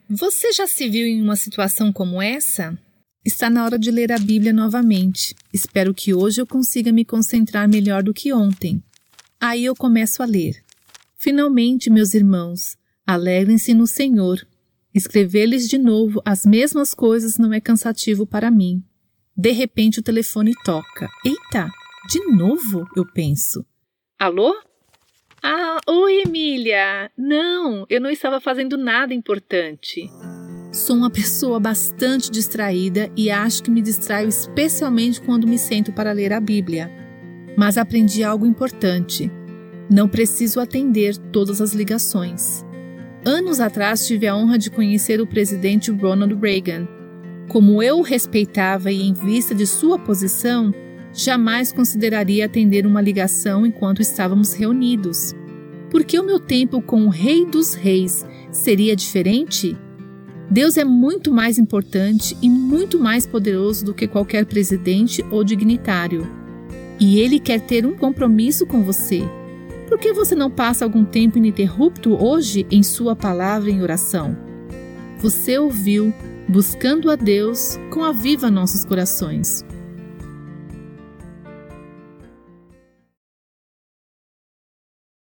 Você já se viu em uma situação como essa? Está na hora de ler a Bíblia novamente. Espero que hoje eu consiga me concentrar melhor do que ontem. Aí eu começo a ler. Finalmente, meus irmãos, alegrem-se no Senhor. Escrever-lhes de novo as mesmas coisas não é cansativo para mim. De repente o telefone toca. Eita, de novo, eu penso. Alô? Oi, Emília. Não, eu não estava fazendo nada importante. Sou uma pessoa bastante distraída e acho que me distraio especialmente quando me sento para ler a Bíblia. Mas aprendi algo importante. Não preciso atender todas as ligações. Anos atrás tive a honra de conhecer o presidente Ronald Reagan. Como eu o respeitava e em vista de sua posição, jamais consideraria atender uma ligação enquanto estávamos reunidos. Por que o meu tempo com o Rei dos Reis seria diferente? Deus é muito mais importante e muito mais poderoso do que qualquer presidente ou dignitário. E Ele quer ter um compromisso com você. Por que você não passa algum tempo ininterrupto hoje em sua palavra em oração? Você ouviu Buscando a Deus com Aviva Nossos Corações.